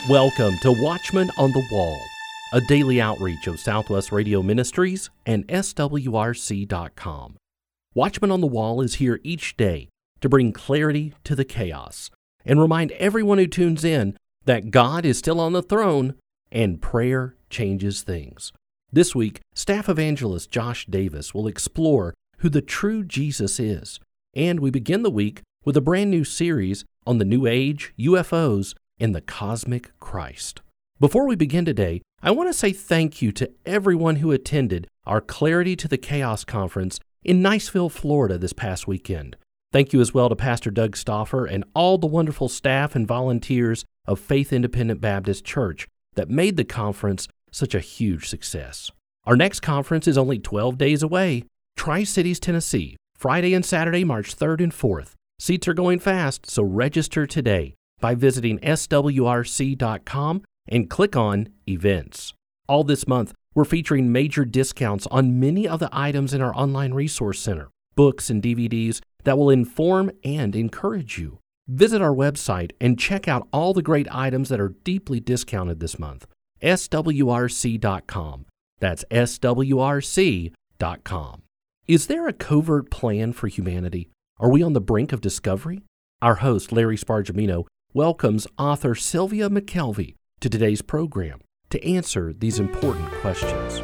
Welcome to Watchman on the Wall, a daily outreach of Southwest Radio Ministries and SWRC.com. Watchman on the Wall is here each day to bring clarity to the chaos and remind everyone who tunes in that God is still on the throne and prayer changes things. This week, staff evangelist Josh Davis will explore who the true Jesus is, and we begin the week with a brand new series on the New Age, UFOs, and the Cosmic Christ. Before we begin today, I want to say thank you to everyone who attended our Clarity to the Chaos conference in Niceville, Florida this past weekend. Thank you as well to Pastor Doug Stauffer and all the wonderful staff and volunteers of Faith Independent Baptist Church that made the conference such a huge success. Our next conference is only 12 days away, Tri-Cities, Tennessee, Friday and Saturday, March 3rd and 4th. Seats are going fast, so register today by visiting swrc.com and click on Events. All this month, we're featuring major discounts on many of the items in our online resource center, books and DVDs that will inform and encourage you. Visit our website and check out all the great items that are deeply discounted this month. swrc.com. That's swrc.com. Is there a covert plan for humanity? Are we on the brink of discovery? Our host, Larry Spargimino, welcomes author Sylvia McKelvey to today's program to answer these important questions.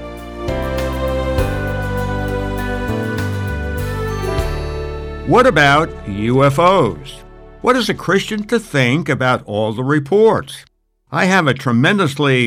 What about UFOs? What is a Christian to think about all the reports? I have a tremendously,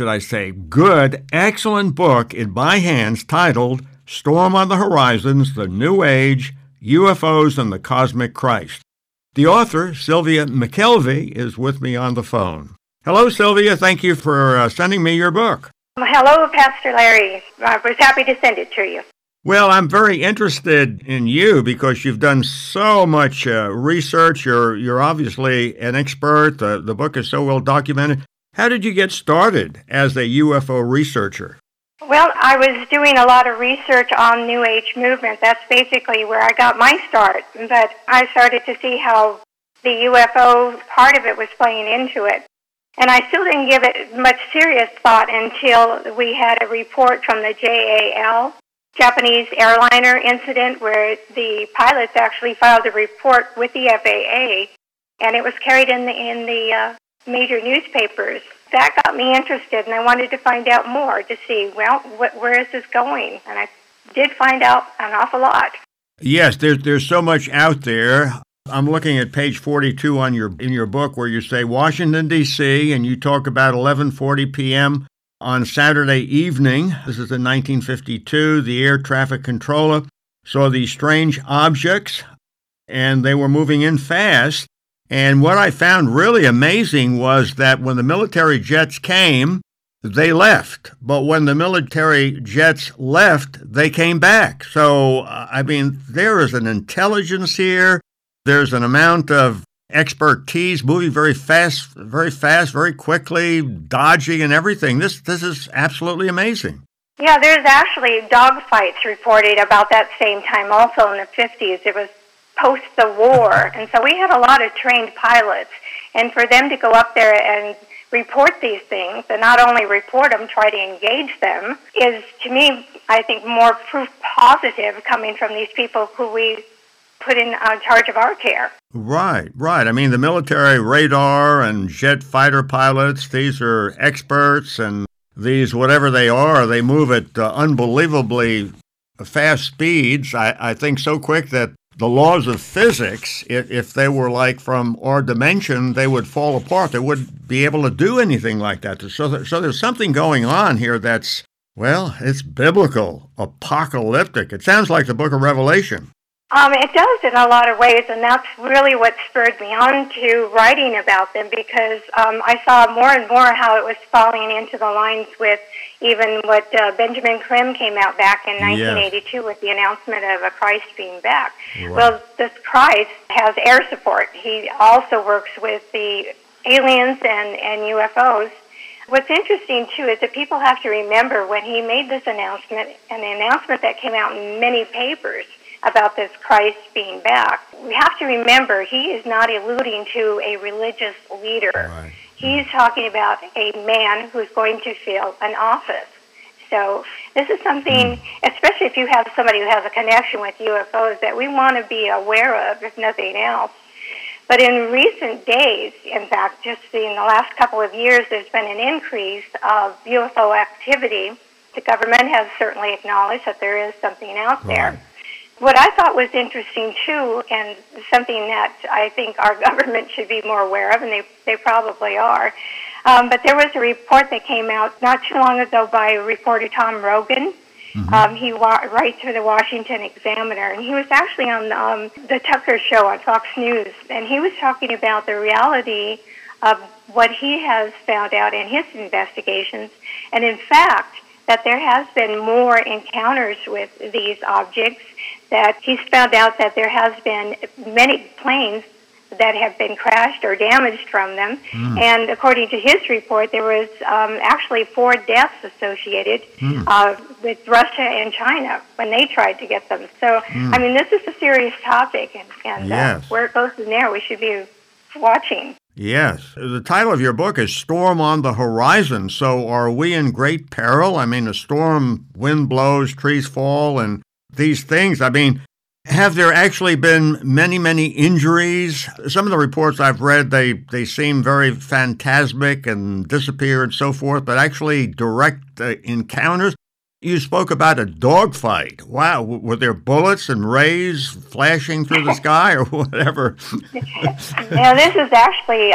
good, excellent book in my hands titled Storm on the Horizons, The New Age, UFOs and the Cosmic Christ. The author, Sylvia McKelvey, is with me on the phone. Hello, Sylvia. Thank you for sending me your book. Hello, Pastor Larry. I was happy to send it to you. Well, I'm very interested in you because you've done so much research. You're obviously an expert. The book is so well documented. How did you get started as a UFO researcher? Well, I was doing a lot of research on New Age movement. That's basically where I got my start. But I started to see how the UFO part of it was playing into it. And I still didn't give it much serious thought until we had a report from the JAL, Japanese airliner incident, where the pilots actually filed a report with the FAA, and it was carried in the major newspapers. That got me interested, and I wanted to find out more to see, where is this going? And I did find out an awful lot. Yes, there's so much out there. I'm looking at page 42 in your book where you say Washington, D.C., and you talk about 11:40 p.m. on Saturday evening. This is in 1952. The air traffic controller saw these strange objects, and they were moving in fast. And what I found really amazing was that when the military jets came, they left. But when the military jets left, they came back. So, there is an intelligence here. There's an amount of expertise, moving very fast, very quickly, dodging and everything. This is absolutely amazing. Yeah, there's actually dogfights reported about that same time also in the 50s. It was post the war, and so we had a lot of trained pilots, and for them to go up there and report these things, and not only report them, try to engage them, is, to me, I think, more proof positive coming from these people who we put in charge of our care. Right. I mean, the military radar and jet fighter pilots, these are experts, and these, whatever they are, they move at unbelievably fast speeds. I think so quick that the laws of physics, if they were like from our dimension, they would fall apart. They wouldn't be able to do anything like that. So there's something going on here that's, it's biblical, apocalyptic. It sounds like the book of Revelation. It does in a lot of ways, and that's really what spurred me on to writing about them, because I saw more and more how it was falling into the lines with even what Benjamin Krim came out back in 1982 with the announcement of a Christ being back. Right. Well, this Christ has air support. He also works with the aliens and UFOs. What's interesting, too, is that people have to remember when he made this announcement, and the announcement that came out in many papers, about this Christ being back, we have to remember he is not alluding to a religious leader. Right. He's talking about a man who's going to fill an office. So this is something, especially if you have somebody who has a connection with UFOs, that we want to be aware of, if nothing else. But in recent days, in fact, just in the last couple of years, there's been an increase of UFO activity. The government has certainly acknowledged that there is something out there. Right. What I thought was interesting, too, and something that I think our government should be more aware of, and they probably are, but there was a report that came out not too long ago by reporter Tom Rogan. He writes for the Washington Examiner, and he was actually on the Tucker Show on Fox News, and he was talking about the reality of what he has found out in his investigations, and in fact, that there has been more encounters with these objects, that he's found out that there has been many planes that have been crashed or damaged from them. And according to his report, there was actually 4 deaths associated with Russia and China when they tried to get them. So, I mean, this is a serious topic, and Yes. where it goes from there, we should be watching. Yes. The title of your book is Storm on the Horizon. So are we in great peril? I mean, a storm, wind blows, trees fall, and these things. I mean, have there actually been many, many injuries? Some of the reports I've read, they seem very phantasmic and disappear and so forth, but actually direct encounters. You spoke about a dogfight. Wow. Were there bullets and rays flashing through the sky or whatever? Now, this is actually,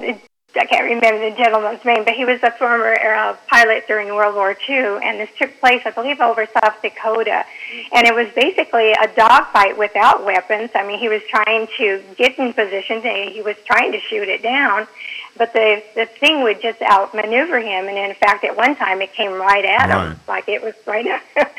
I can't remember the gentleman's name, but he was a former pilot during World War II, and this took place, I believe, over South Dakota. And it was basically a dogfight without weapons. I mean, he was trying to get in position, and he was trying to shoot it down, but the thing would just outmaneuver him. And in fact, at one time, it came right at him, like it was trying to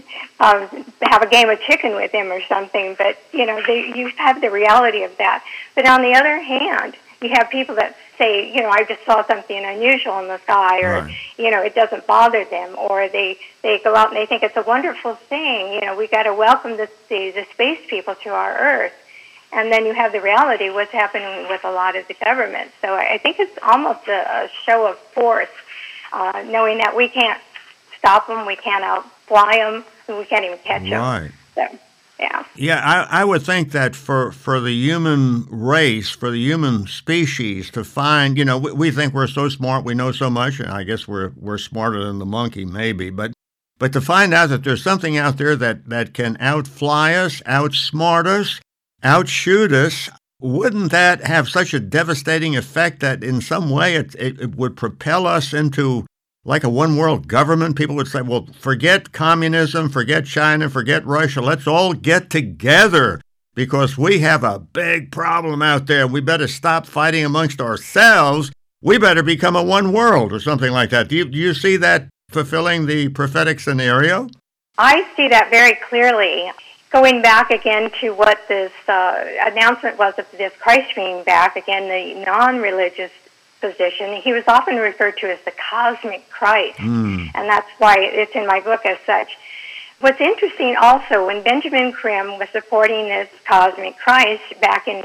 have a game of chicken with him or something. But, you know, you have the reality of that. But on the other hand, you have people that say, you know, I just saw something unusual in the sky, or, you know, it doesn't bother them, or they go out and they think it's a wonderful thing. You know, we got to welcome the space people to our Earth. And then you have the reality, what's happening with a lot of the government. So I think it's almost a show of force, knowing that we can't stop them, we can't outfly them, we can't even catch them. Right. So, yeah. Yeah, I would think that for the human race, for the human species to find, you know, we think we're so smart, we know so much, and I guess we're smarter than the monkey maybe, but to find out that there's something out there that can outfly us, outsmart us, outshoot us, wouldn't that have such a devastating effect that in some way it would propel us into like a one-world government? People would say, well, forget communism, forget China, forget Russia. Let's all get together because we have a big problem out there. We better stop fighting amongst ourselves. We better become a one world or something like that. Do you see that fulfilling the prophetic scenario? I see that very clearly. Going back again to what this announcement was of this Christ being back, again, the non-religious position, he was often referred to as the cosmic Christ, and that's why it's in my book as such. What's interesting also, when Benjamin Grimm was supporting this cosmic Christ back in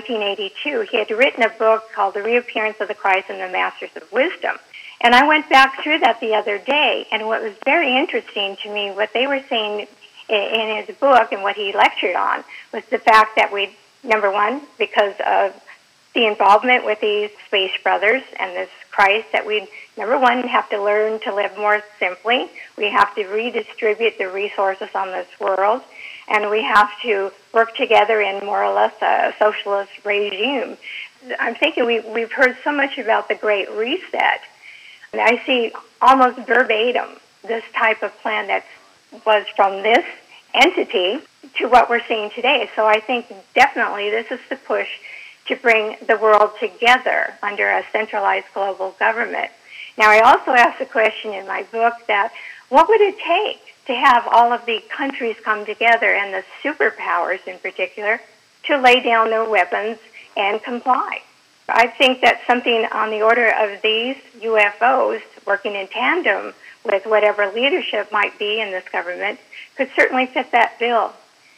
1982, he had written a book called The Reappearance of the Christ and the Masters of Wisdom. And I went back through that the other day, and what was very interesting to me, what they were saying in his book and what he lectured on, was the fact that we, number one, because of the involvement with these space brothers and this Christ, that we, number one, have to learn to live more simply. We have to redistribute the resources on this world, and we have to work together in more or less a socialist regime. I'm thinking we've heard so much about the Great Reset, and I see almost verbatim this type of plan that was from this entity to what we're seeing today. So I think definitely this is the push to bring the world together under a centralized global government. Now, I also asked the question in my book that what would it take to have all of the countries come together, and the superpowers in particular, to lay down their weapons and comply? I think that something on the order of these UFOs working in tandem with whatever leadership might be in this government could certainly fit that bill.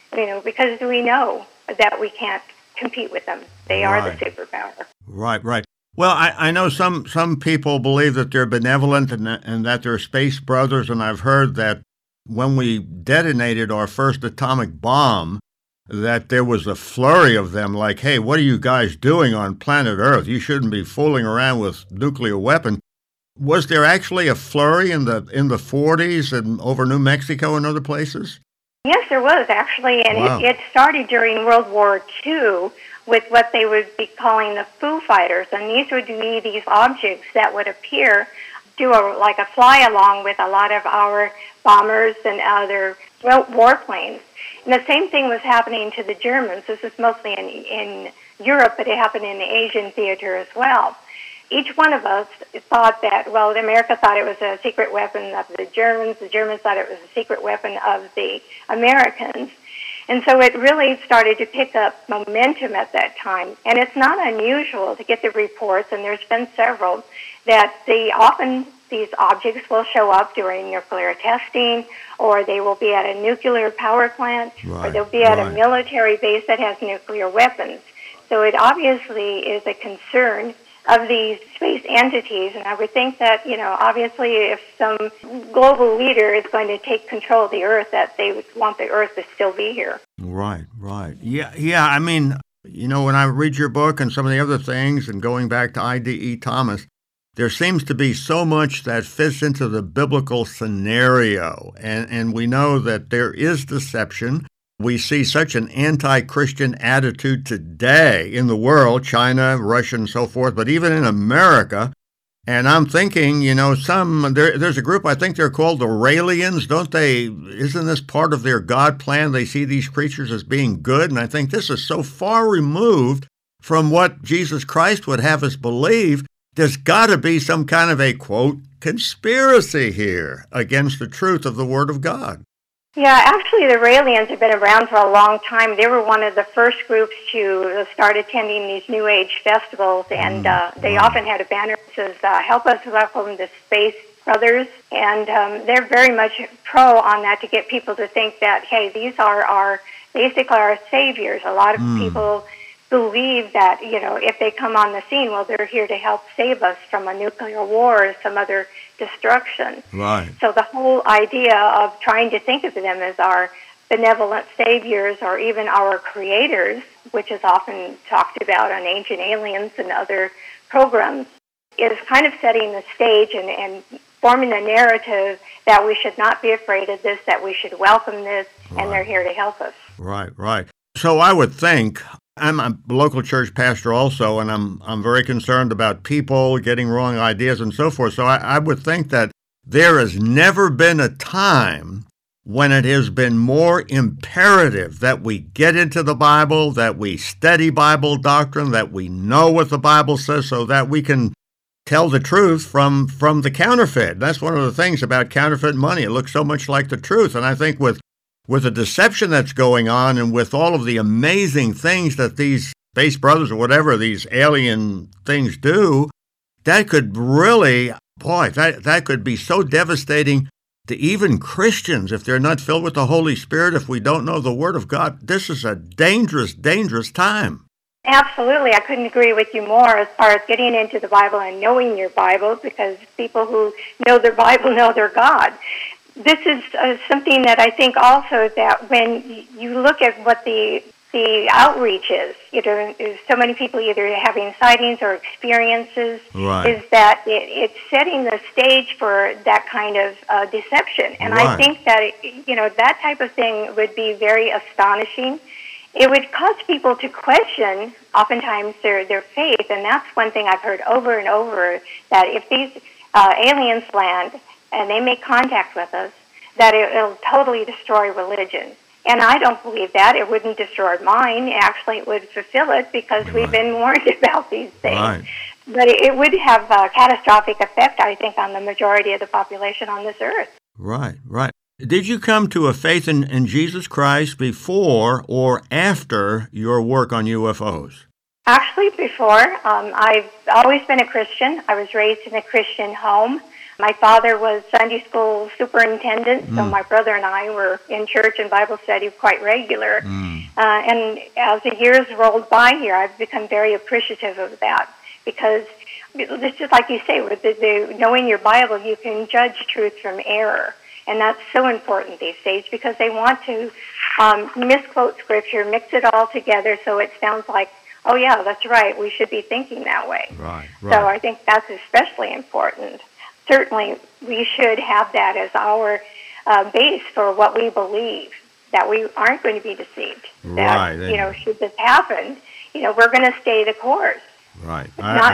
because we know that we can't compete with them. They are the superpower. Right, right. Well, I know some people believe that they're benevolent and that they're space brothers, and I've heard that when we detonated our first atomic bomb, that there was a flurry of them like, hey, what are you guys doing on planet Earth? You shouldn't be fooling around with nuclear weapons. Was there actually a flurry in the 40s and over New Mexico and other places? Yes, there was actually, and Wow. it started during World War II with what they would be calling the Foo Fighters, and these would be these objects that would appear, like a fly-along with a lot of our bombers and other warplanes. And the same thing was happening to the Germans. This is mostly in Europe, but it happened in the Asian theater as well. Each one of us thought that, America thought it was a secret weapon of the Germans thought it was a secret weapon of the Americans. And so it really started to pick up momentum at that time. And it's not unusual to get the reports, and there's been several, that often these objects will show up during nuclear testing, or they will be at a nuclear power plant, or they'll be at a military base that has nuclear weapons. So it obviously is a concern of these space entities, and I would think that, obviously if some global leader is going to take control of the Earth, that they would want the Earth to still be here. Right. Yeah, I mean, when I read your book and some of the other things, and going back to I.D.E. Thomas, there seems to be so much that fits into the biblical scenario, and we know that there is deception. We see such an anti-Christian attitude today in the world, China, Russia, and so forth, but even in America. And I'm thinking, there's a group, I think they're called the Raelians, don't they? Isn't this part of their God plan? They see these creatures as being good, and I think this is so far removed from what Jesus Christ would have us believe. There's got to be some kind of a, quote, conspiracy here against the truth of the Word of God. Yeah, actually the Raelians have been around for a long time. They were one of the first groups to start attending these New Age festivals, and they often had a banner that says, help us welcome the Space Brothers, and they're very much pro on that, to get people to think that, hey, these are basically our saviors. A lot of people believe that, if they come on the scene, they're here to help save us from a nuclear war or some other destruction. Right. So the whole idea of trying to think of them as our benevolent saviors or even our creators, which is often talked about on Ancient Aliens and other programs, is kind of setting the stage and forming a narrative that we should not be afraid of this, that we should welcome this, and they're here to help us. Right. So I would think, I'm a local church pastor also, and I'm very concerned about people getting wrong ideas and so forth. So I would think that there has never been a time when it has been more imperative that we get into the Bible, that we study Bible doctrine, that we know what the Bible says, so that we can tell the truth from the counterfeit. That's one of the things about counterfeit money. It looks so much like the truth. And I think with the deception that's going on, and with all of the amazing things that these Space Brothers or whatever these alien things do, that could really, that could be so devastating to even Christians if they're not filled with the Holy Spirit, if we don't know the Word of God. This is a dangerous, dangerous time. Absolutely. I couldn't agree with you more as far as getting into the Bible and knowing your Bible, because people who know their Bible know their God. This is something that I think also that when you look at what the outreach is, so many people either having sightings or experiences, is that it's setting the stage for that kind of deception. And I think that, that type of thing would be very astonishing. It would cause people to question, oftentimes, their faith. And that's one thing I've heard over and over, that if these aliens land and they make contact with us, that it'll totally destroy religion. And I don't believe that. It wouldn't destroy mine. Actually, it would fulfill it, because we've been warned about these things. But it would have a catastrophic effect, I think, on the majority of the population on this earth. Right. Did you come to a faith in Jesus Christ before or after your work on UFOs? Actually, before, I've always been a Christian. I was raised in a Christian home. My father was Sunday school superintendent, so my brother and I were in church and Bible study quite regular. And as the years rolled by here, I've become very appreciative of that because it's just like you say, with knowing your Bible, you can judge truth from error. And that's so important these days because they want to misquote Scripture, mix it all together so it sounds like, oh, yeah, that's right, we should be thinking that way. Right. So I think that's especially important. Certainly, we should have that as our base for what we believe, that we aren't going to be deceived. Right. That, should this happen, we're going to stay the course. Right.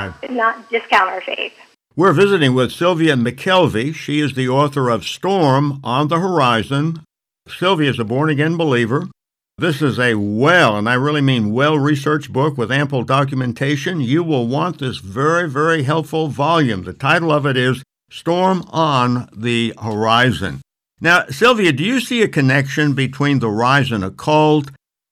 Not discount our faith. We're visiting with Sylvia McKelvey. She is the author of Storm on the Horizon. Sylvia is a born-again believer. This is a and I really mean well-researched book with ample documentation. You will want this very, very helpful volume. The title of it is Storm on the Horizon. Now, Sylvia, do you see a connection between the rise in occult,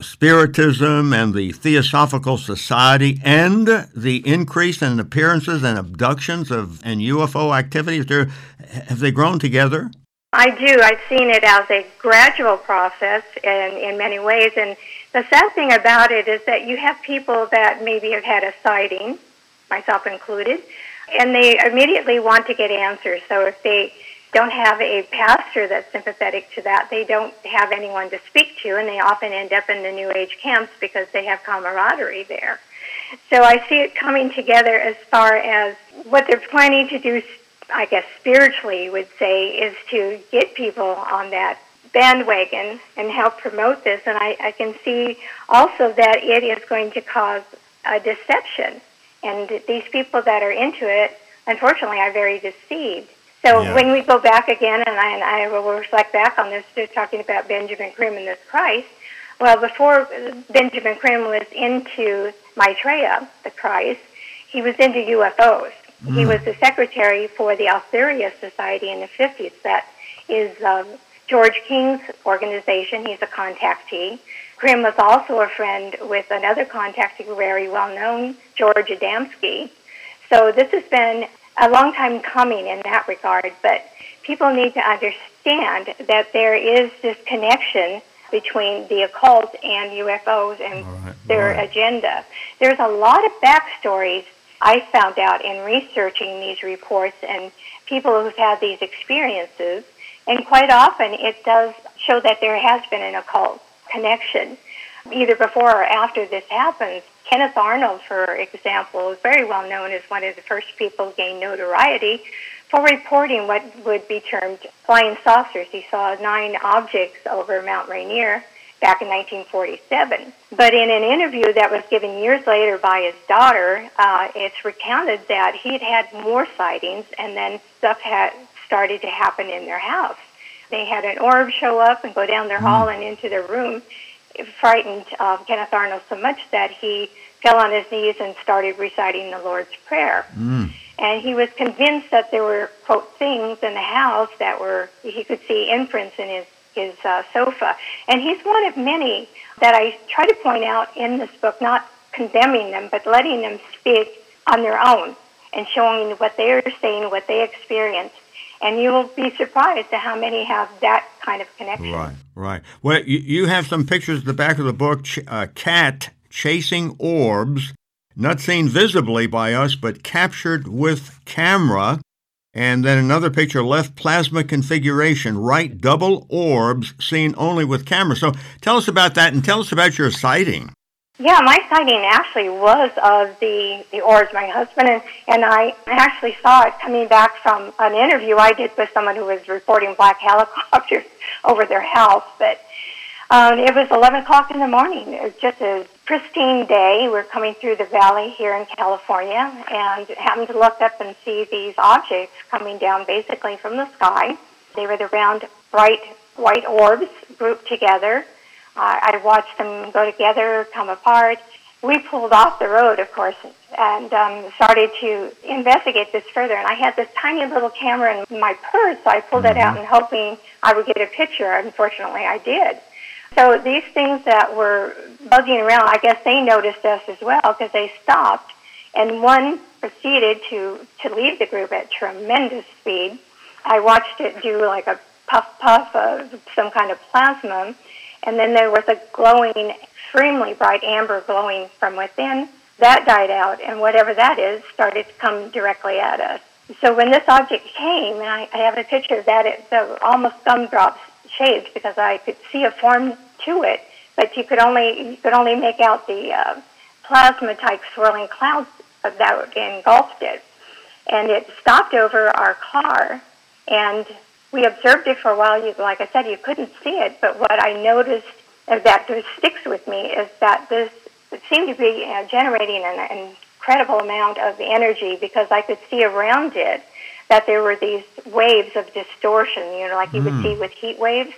Spiritism, and the Theosophical Society and the increase in appearances and abductions and UFO activities? Have they grown together? I do. I've seen it as a gradual process in many ways. And the sad thing about it is that you have people that maybe have had a sighting, myself included, and they immediately want to get answers. So if they don't have a pastor that's sympathetic to that, they don't have anyone to speak to, and they often end up in the New Age camps because they have camaraderie there. So I see it coming together as far as what they're planning to do, I guess spiritually would say, is to get people on that bandwagon and help promote this. And I can see also that it is going to cause a deception. And these people that are into it, unfortunately, are very deceived. So when we go back again, and I will reflect back on this, talking about Benjamin Creme and this Christ, well, before Benjamin Creme was into Maitreya, the Christ, he was into UFOs. He was the secretary for the Altheria Society in the 50s. That is George King's organization. He's a contactee. Creme was also a friend with another contactee, very well-known, George Adamski. So this has been a long time coming in that regard, but people need to understand that there is this connection between the occult and UFOs and their agenda. There's a lot of backstories I found out in researching these reports and people who've had these experiences, and quite often it does show that there has been an occult connection, either before or after this happens. Kenneth Arnold, for example, is very well known as one of the first people to gain notoriety for reporting what would be termed flying saucers. He saw 9 objects over Mount Rainier back in 1947. But in an interview that was given years later by his daughter, it's recounted that he'd had more sightings and then stuff had started to happen in their house. They had an orb show up and go down their hall and into their room. It frightened Kenneth Arnold so much that he fell on his knees and started reciting the Lord's Prayer. And he was convinced that there were, quote, things in the house that he could see imprints in his sofa. And he's one of many that I try to point out in this book, not condemning them, but letting them speak on their own and showing what they're saying, what they experienced. And you will be surprised at how many have that kind of connection. Right. Well, you have some pictures at the back of the book, cat chasing orbs, not seen visibly by us, but captured with camera. And then another picture, left plasma configuration, right double orbs seen only with camera. So tell us about that and tell us about your sighting. Yeah, my sighting actually was of the orbs. My husband and I actually saw it coming back from an interview I did with someone who was reporting black helicopters over their house. But it was 11 o'clock in the morning. It was just a pristine day. We're coming through the valley here in California and happened to look up and see these objects coming down basically from the sky. They were the round, bright white orbs grouped together. I watched them go together, come apart. We pulled off the road, of course, and started to investigate this further. And I had this tiny little camera in my purse, so I pulled it out and hoping I would get a picture. Unfortunately, I did. So these things that were buzzing around, I guess they noticed us as well because they stopped, and one proceeded to leave the group at tremendous speed. I watched it do like a puff of some kind of plasma, and then there was a glowing, extremely bright amber glowing from within. That died out, and whatever that is started to come directly at us. So when this object came, and I have a picture of that, it's almost gumdrop shaped because I could see a form to it, but you could only make out the plasma-type swirling clouds that engulfed it. And it stopped over our car, and we observed it for a while. Like I said, you couldn't see it, but what I noticed that sticks with me is that this seemed to be generating an incredible amount of energy because I could see around it that there were these waves of distortion, like you would see with heat waves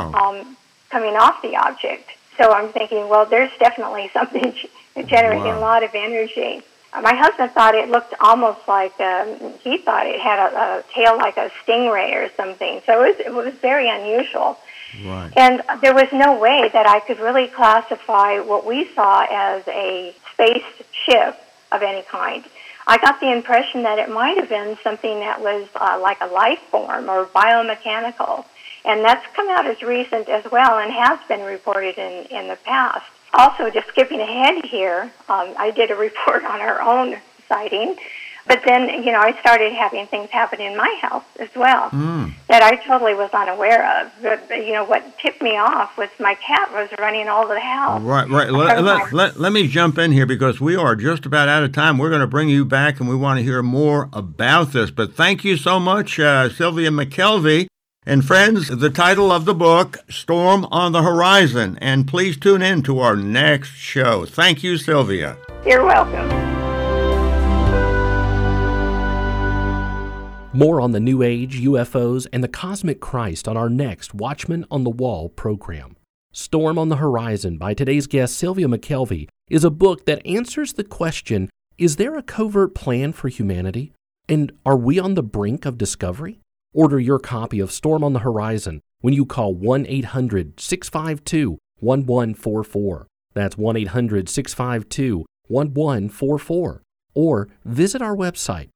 coming off the object. So I'm thinking, well, there's definitely something generating a lot of energy. My husband thought it looked almost like, he thought it had a tail like a stingray or something. So it was very unusual. Right. And there was no way that I could really classify what we saw as a space ship of any kind. I got the impression that it might have been something that was like a life form or biomechanical. And that's come out as recent as well and has been reported in the past. Also, just skipping ahead here, I did a report on our own sighting. But then, I started having things happen in my house as well that I totally was unaware of. But, what tipped me off was my cat was running all over the house. Right. Let me jump in here because we are just about out of time. We're going to bring you back, and we want to hear more about this. But thank you so much, Sylvia McKelvey. And friends, the title of the book, Storm on the Horizon. And please tune in to our next show. Thank you, Sylvia. You're welcome. More on the New Age, UFOs, and the Cosmic Christ on our next Watchman on the Wall program. Storm on the Horizon by today's guest Sylvia McKelvey is a book that answers the question, is there a covert plan for humanity? And are we on the brink of discovery? Order your copy of Storm on the Horizon when you call 1-800-652-1144. That's 1-800-652-1144. Or visit our website,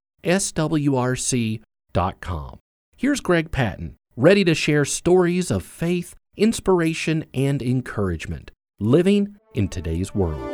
swrc.com. Here's Greg Patton, ready to share stories of faith, inspiration, and encouragement, living in today's world.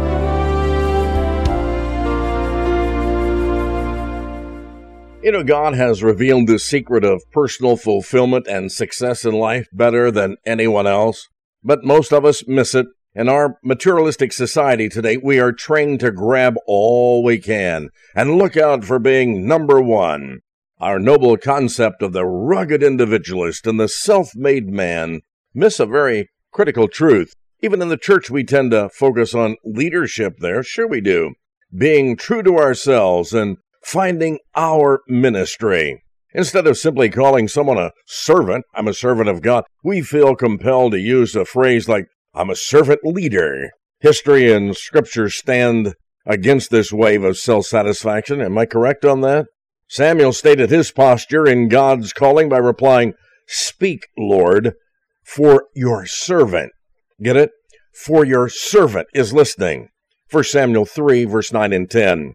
God has revealed the secret of personal fulfillment and success in life better than anyone else, but most of us miss it. In our materialistic society today, we are trained to grab all we can and look out for being number one. Our noble concept of the rugged individualist and the self-made man miss a very critical truth. Even in the church, we tend to focus on leadership there. Sure we do. Being true to ourselves and finding our ministry. Instead of simply calling someone a servant, I'm a servant of God, we feel compelled to use a phrase like, I'm a servant leader. History and Scripture stand against this wave of self-satisfaction. Am I correct on that? Samuel stated his posture in God's calling by replying, Speak, Lord, for your servant. Get it? For your servant is listening. 1 Samuel 3, verse 9 and 10.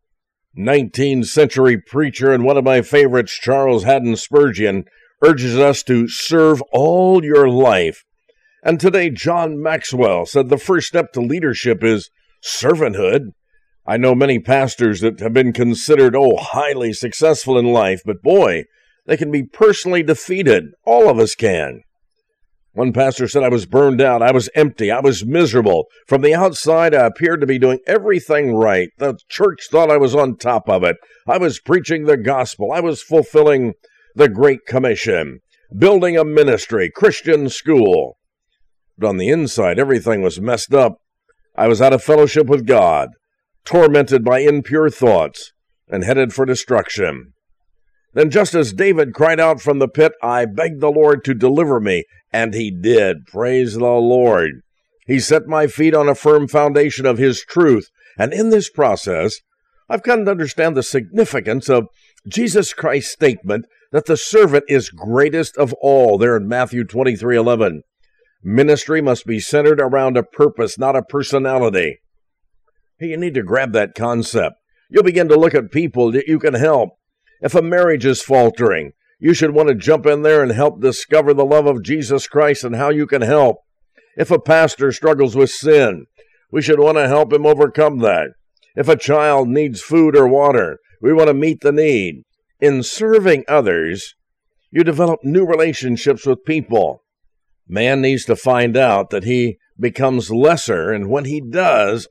19th century preacher and one of my favorites, Charles Haddon Spurgeon, urges us to serve all your life. And today, John Maxwell said the first step to leadership is servanthood. I know many pastors that have been considered, highly successful in life, but boy, they can be personally defeated. All of us can. One pastor said, I was burned out, I was empty, I was miserable. From the outside, I appeared to be doing everything right. The church thought I was on top of it. I was preaching the gospel. I was fulfilling the Great Commission, building a ministry, Christian school. But on the inside, everything was messed up. I was out of fellowship with God, tormented by impure thoughts, and headed for destruction. Then just as David cried out from the pit, I begged the Lord to deliver me, and he did. Praise the Lord. He set my feet on a firm foundation of his truth, and in this process, I've come to understand the significance of Jesus Christ's statement that the servant is greatest of all, there in Matthew 23:11. Ministry must be centered around a purpose, not a personality. Hey, you need to grab that concept. You'll begin to look at people that you can help. If a marriage is faltering, you should want to jump in there and help discover the love of Jesus Christ and how you can help. If a pastor struggles with sin, we should want to help him overcome that. If a child needs food or water, we want to meet the need. In serving others, you develop new relationships with people. Man needs to find out that he becomes lesser, and when he does,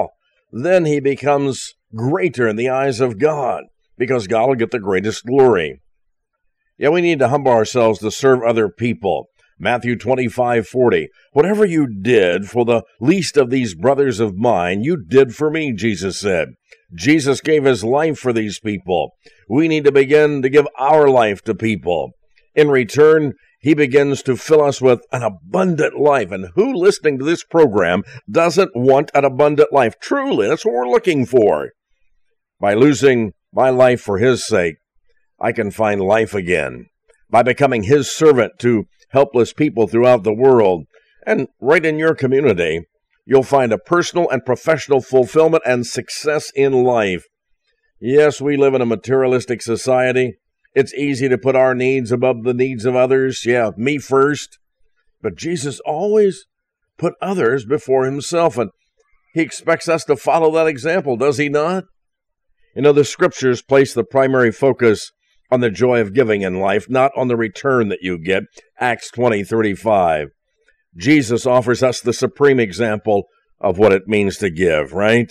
then he becomes greater in the eyes of God, because God will get the greatest glory. Yeah, we need to humble ourselves to serve other people. Matthew 25:40. Whatever you did for the least of these brothers of mine, you did for me, Jesus said. Jesus gave his life for these people. We need to begin to give our life to people. In return, he begins to fill us with an abundant life. And who listening to this program doesn't want an abundant life? Truly, that's what we're looking for. By losing my life for his sake, I can find life again. By becoming his servant to helpless people throughout the world, and right in your community, you'll find a personal and professional fulfillment and success in life. Yes, we live in a materialistic society. It's easy to put our needs above the needs of others. Yeah, me first. But Jesus always put others before himself, and he expects us to follow that example, does he not? You know, the scriptures place the primary focus on the joy of giving in life, not on the return that you get. Acts 20:35. Jesus offers us the supreme example of what it means to give, right?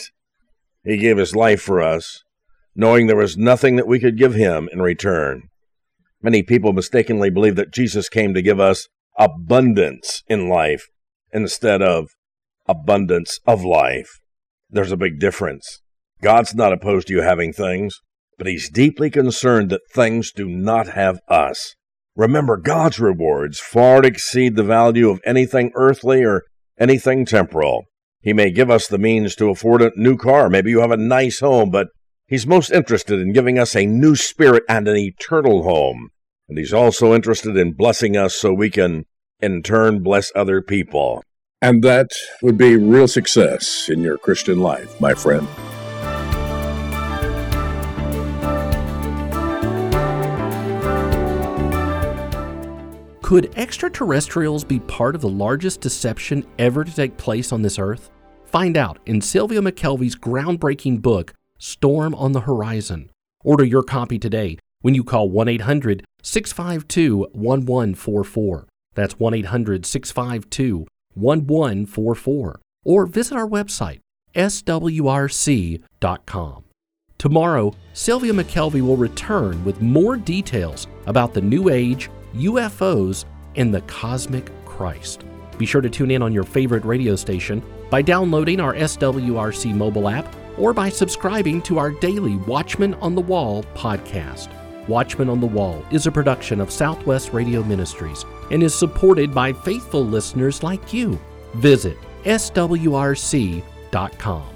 He gave his life for us, knowing there was nothing that we could give him in return. Many people mistakenly believe that Jesus came to give us abundance in life instead of abundance of life. There's a big difference. God's not opposed to you having things, but he's deeply concerned that things do not have us. Remember, God's rewards far exceed the value of anything earthly or anything temporal. He may give us the means to afford a new car. Maybe you have a nice home, but he's most interested in giving us a new spirit and an eternal home. And he's also interested in blessing us so we can, in turn, bless other people. And that would be real success in your Christian life, my friend. Could extraterrestrials be part of the largest deception ever to take place on this earth? Find out in Sylvia McKelvey's groundbreaking book, Storm on the Horizon. Order your copy today when you call 1-800-652-1144. That's 1-800-652-1144. Or visit our website, swrc.com. Tomorrow, Sylvia McKelvey will return with more details about the New Age, UFOs, and the cosmic Christ. Be sure to tune in on your favorite radio station by downloading our SWRC mobile app or by subscribing to our daily Watchman on the Wall podcast. Watchman on the Wall is a production of Southwest Radio Ministries and is supported by faithful listeners like you. Visit swrc.com.